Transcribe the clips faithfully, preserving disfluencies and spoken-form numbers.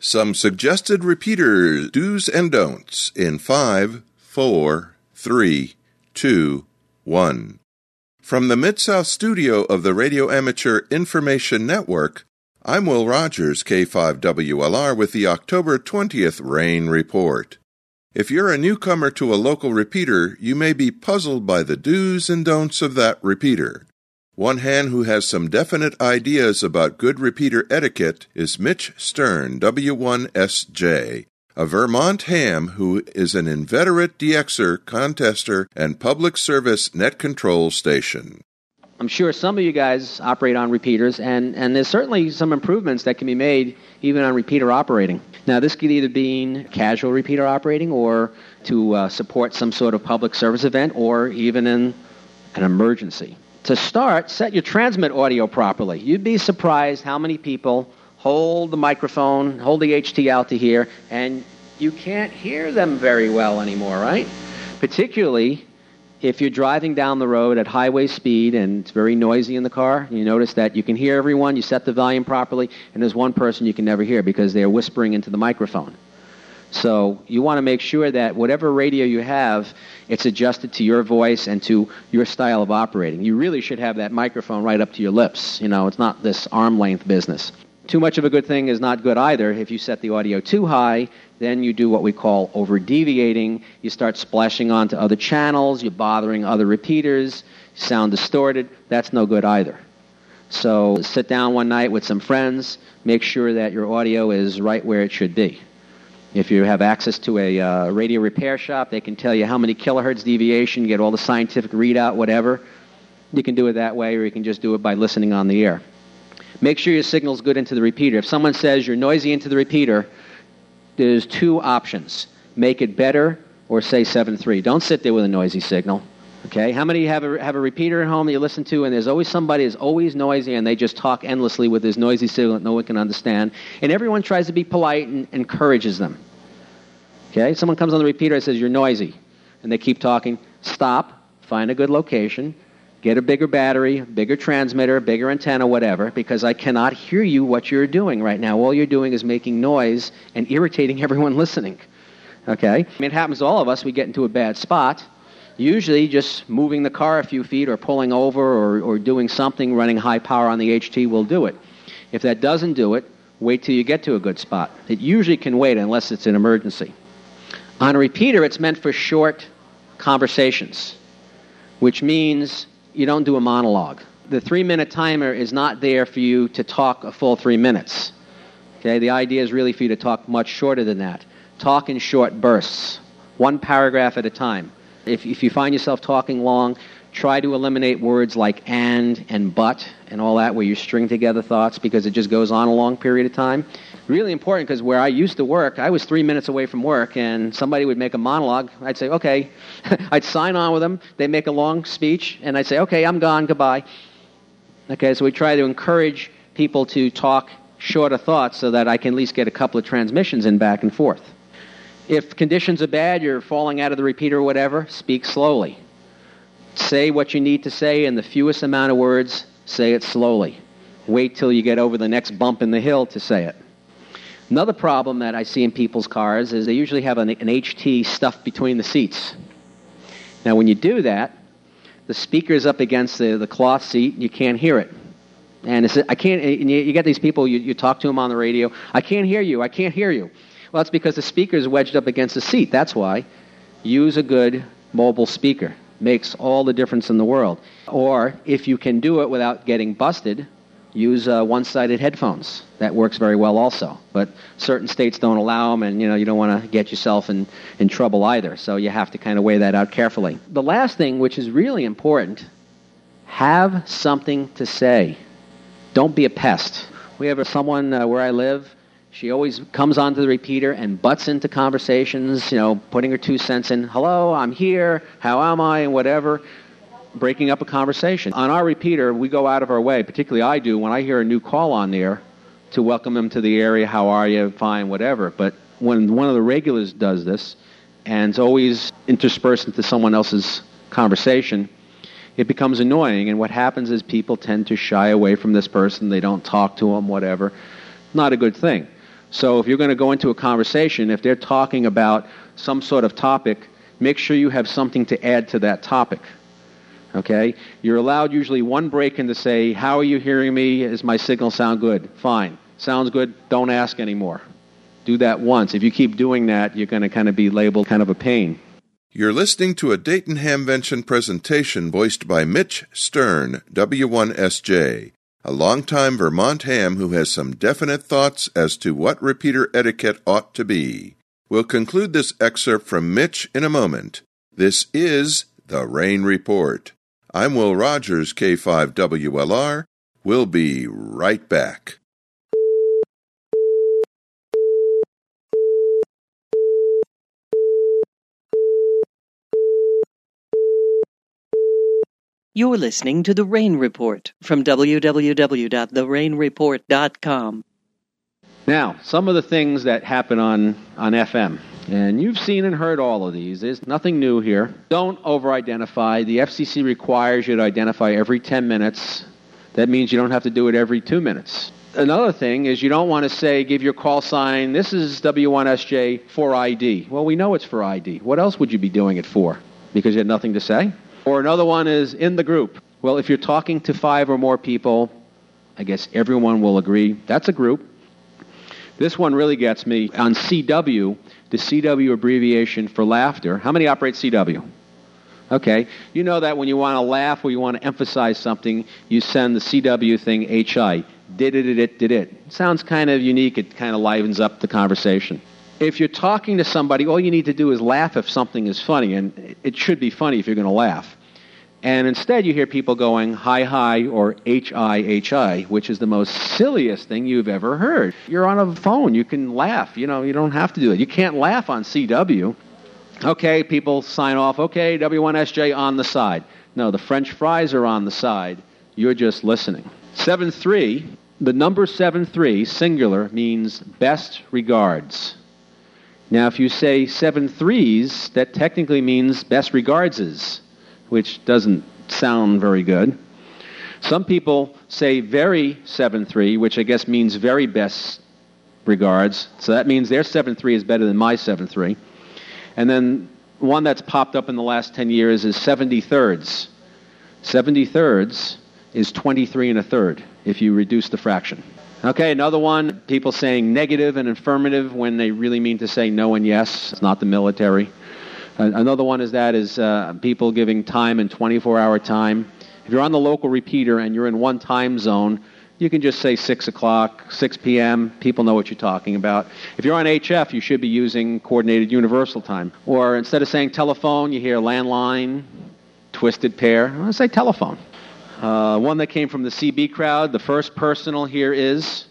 Some suggested repeater do's and don'ts in five, four, three, two, one. From the Mid-South studio of the Radio Amateur Information Network, I'm Will Rogers, K five W L R, with the October twentieth Rain Report. If you're a newcomer to a local repeater, you may be puzzled by the do's and don'ts of that repeater. One hand who has some definite ideas about good repeater etiquette is Mitch Stern, W one S J, a Vermont ham who is an inveterate D Xer, contester, and public service net control station. I'm sure some of you guys operate on repeaters, and, and there's certainly some improvements that can be made even on repeater operating. Now, this could either be casual repeater operating or to uh, support some sort of public service event or even in an emergency. To start, set your transmit audio properly. You'd be surprised how many people hold the microphone, hold the H T out to here, and you can't hear them very well anymore, right? Particularly if you're driving down the road at highway speed and it's very noisy in the car. You notice that you can hear everyone, you set the volume properly, and there's one person you can never hear because they're whispering into the microphone. So you want to make sure that whatever radio you have, it's adjusted to your voice and to your style of operating. You really should have that microphone right up to your lips. You know, it's not this arm-length business. Too much of a good thing is not good either. If you set the audio too high, then you do what we call over-deviating. You start splashing onto other channels, you're bothering other repeaters, sound distorted. That's no good either. So sit down one night with some friends, make sure that your audio is right where it should be. If you have access to a uh, radio repair shop, they can tell you how many kilohertz deviation, get all the scientific readout, whatever. You can do it that way, or you can just do it by listening on the air. Make sure your signal's good into the repeater. If someone says you're noisy into the repeater, there's two options. Make it better or say seven three. Don't sit there with a noisy signal. Okay? How many have a, have a repeater at home that you listen to, and there's always somebody who's always noisy, and they just talk endlessly with this noisy signal that no one can understand, and everyone tries to be polite and encourages them. Okay? Someone comes on the repeater and says, you're noisy, and they keep talking. Stop, find a good location, get a bigger battery, bigger transmitter, bigger antenna, whatever, because I cannot hear you what you're doing right now. All you're doing is making noise and irritating everyone listening. Okay? I mean, it happens to all of us. We get into a bad spot. Usually just moving the car a few feet or pulling over or, or doing something, running high power on the H T will do it. If that doesn't do it, wait till you get to a good spot. It usually can wait unless it's an emergency. On a repeater, it's meant for short conversations, which means you don't do a monologue. The three-minute timer is not there for you to talk a full three minutes. Okay, the idea is really for you to talk much shorter than that. Talk in short bursts, one paragraph at a time. If, if you find yourself talking long, try to eliminate words like and and but and all that where you string together thoughts because it just goes on a long period of time. Really important because where I used to work, I was three minutes away from work and somebody would make a monologue. I'd say, okay. I'd sign on with them. They'd make a long speech and I'd say, okay, I'm gone, goodbye. Okay, so we try to encourage people to talk shorter thoughts so that I can at least get a couple of transmissions in back and forth. If conditions are bad, you're falling out of the repeater or whatever, speak slowly. Say what you need to say in the fewest amount of words. Say it slowly. Wait till you get over the next bump in the hill to say it. Another problem that I see in people's cars is they usually have an, an H T stuffed between the seats. Now, when you do that, the speaker's up against the, the cloth seat, and you can't hear it. And it's, I can't. And you, you get these people, you, you talk to them on the radio, I can't hear you, I can't hear you. Well, it's because the speaker's wedged up against the seat. That's why. Use a good mobile speaker. Makes all the difference in the world. Or, if you can do it without getting busted, use uh, one-sided headphones. That works very well also. But certain states don't allow them, and you know you don't want to get yourself in, in trouble either. So you have to kind of weigh that out carefully. The last thing, which is really important, have something to say. Don't be a pest. We have someone uh, where I live. She always comes onto the repeater and butts into conversations, you know, putting her two cents in. Hello, I'm here. How am I? And whatever. Breaking up a conversation. On our repeater, we go out of our way, particularly I do, when I hear a new call on there, to welcome them to the area. How are you? Fine, whatever. But when one of the regulars does this, and it's always interspersed into someone else's conversation, it becomes annoying. And what happens is people tend to shy away from this person. They don't talk to them, whatever. Not a good thing. So if you're going to go into a conversation, if they're talking about some sort of topic, make sure you have something to add to that topic. Okay? You're allowed usually one break in to say, how are you hearing me? Does my signal sound good? Fine. Sounds good. Don't ask anymore. Do that once. If you keep doing that, you're going to kind of be labeled kind of a pain. You're listening to a Dayton Hamvention presentation voiced by Mitch Stern, W one S J, a longtime Vermont ham who has some definite thoughts as to what repeater etiquette ought to be. We'll conclude this excerpt from Mitch in a moment. This is The Rain Report. I'm Will Rogers, K five W L R. We'll be right back. You're listening to The Rain Report from w w w dot the rain report dot com. Now, some of the things that happen on, on F M, and you've seen and heard all of these. There's nothing new here. Don't over-identify. The F C C requires you to identify every ten minutes. That means you don't have to do it every two minutes. Another thing is you don't want to say, give your call sign, this is W one S J for I D. Well, we know it's for I D. What else would you be doing it for? Because you had nothing to say? Or another one is in the group. Well, if you're talking to five or more people, I guess everyone will agree that's a group. This one really gets me. On C W, the C W abbreviation for laughter. How many operate C W? Okay. You know that when you want to laugh or you want to emphasize something, you send the C W thing H I. Did it, did it, did it. Sounds kind of unique. It kind of livens up the conversation. If you're talking to somebody, all you need to do is laugh if something is funny, and it should be funny if you're going to laugh. And instead you hear people going hi, hi, or H I, H I, which is the most silliest thing you've ever heard. You're on a phone. You can laugh. You know, you don't have to do it. You can't laugh on C W. Okay, people sign off. Okay, W one S J on the side. No, the French fries are on the side. You're just listening. seven three, the number seven three, singular, means best regards. Now, if you say seven threes, that technically means best regardses, which doesn't sound very good. Some people say very seven three, which I guess means very best regards. So that means their seven three is better than my seven three. And then one that's popped up in the last ten years is seventy thirds. seventy thirds is twenty-three and a third if you reduce the fraction. Okay, another one, people saying negative and affirmative when they really mean to say no and yes. It's not the military. Uh, another one is that is uh, people giving time in twenty-four hour time. If you're on the local repeater and you're in one time zone, you can just say six o'clock, six p.m. People know what you're talking about. If you're on H F, you should be using coordinated universal time. Or instead of saying telephone, you hear landline, twisted pair. I'm going to say telephone. Uh, one that came from the C B crowd, the first personal here is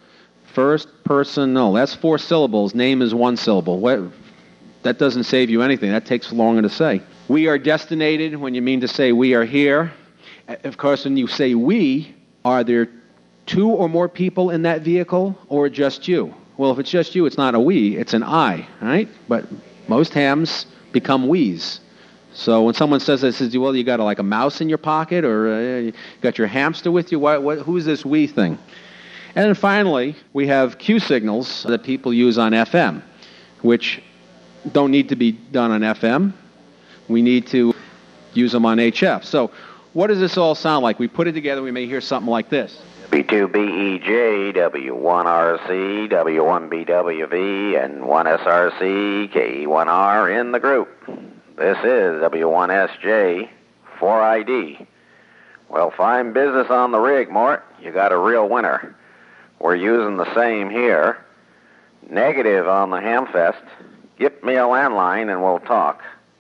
first personal. That's four syllables. Name is one syllable. What, that doesn't save you anything. That takes longer to say. We are destinated when you mean to say we are here. Of course, when you say we, are there two or more people in that vehicle or just you? Well, if it's just you, it's not a we, it's an I, right? But most hams become we's. So when someone says this, says, well, you got a, like a mouse in your pocket, or uh, you got your hamster with you. What, what, who's this we thing? And then finally, we have Q signals that people use on F M, which don't need to be done on F M. We need to use them on H F. So what does this all sound like? We put it together, we may hear something like this. B two B E J, W one R C, W one B W V, and one S R C, K E one R in the group. This is W one S J for I D. Well, fine business on the rig, Mort. You got a real winner. We're using the same here. Negative on the Hamfest. Give me a landline and we'll talk.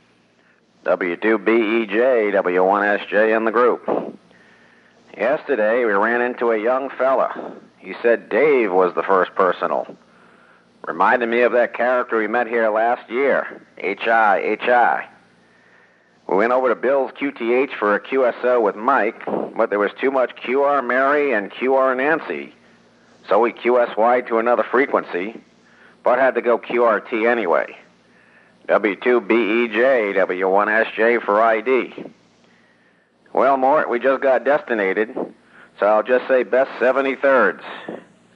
W two B E J, W one S J in the group. Yesterday we ran into a young fella. He said Dave was the first personal. Reminded me of that character we met here last year, H I, H I. We went over to Bill's Q T H for a Q S O with Mike, but there was too much Q R Mary and Q R Nancy. So we Q S Y'd to another frequency, but had to go Q R T anyway. W two B E J, W one S J for I D. Well, Mort, we just got destinated, so I'll just say best seventy-thirds.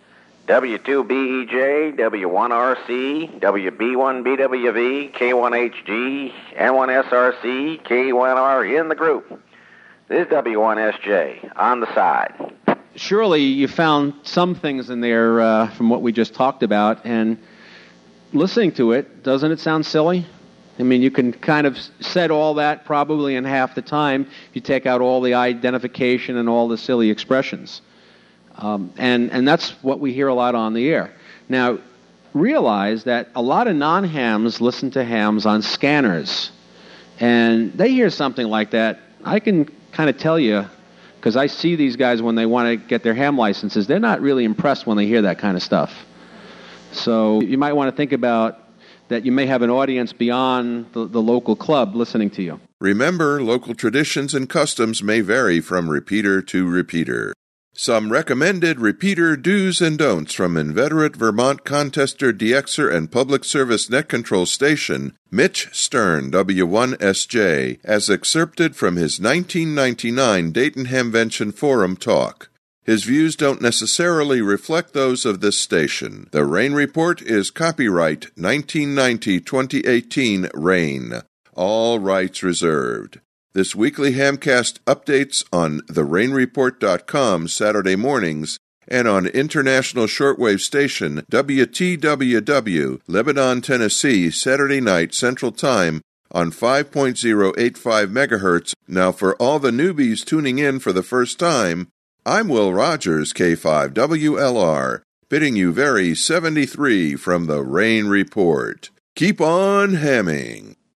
W two B E J, W one R C, W B one B W V, K one H G, N one S R C, K one R in the group. This is W one S J on the side. Surely you found some things in there uh, from what we just talked about, and listening to it, doesn't it sound silly? I mean, you can kind of set all that probably in half the time if you take out all the identification and all the silly expressions. Um, and, and that's what we hear a lot on the air. Now, realize that a lot of non-hams listen to hams on scanners. And they hear something like that. I can kind of tell you, because I see these guys when they want to get their ham licenses, they're not really impressed when they hear that kind of stuff. So you might want to think about that you may have an audience beyond the, the local club listening to you. Remember, local traditions and customs may vary from repeater to repeater. Some recommended repeater do's and don'ts from inveterate Vermont contester, D Xer, and public service net control station, Mitch Stern, W one S J, as excerpted from his nineteen ninety-nine Dayton Hamvention Forum talk. His views don't necessarily reflect those of this station. The Rain Report is copyright nineteen ninety to twenty eighteen Rain. All rights reserved. This weekly Hamcast updates on the rain report dot com Saturday mornings and on international shortwave station W T W W, Lebanon, Tennessee, Saturday night Central Time on five point oh eight five megahertz. Now for all the newbies tuning in for the first time, I'm Will Rogers, K five W L R, bidding you very seventy-three from the Rain Report. Keep on hamming.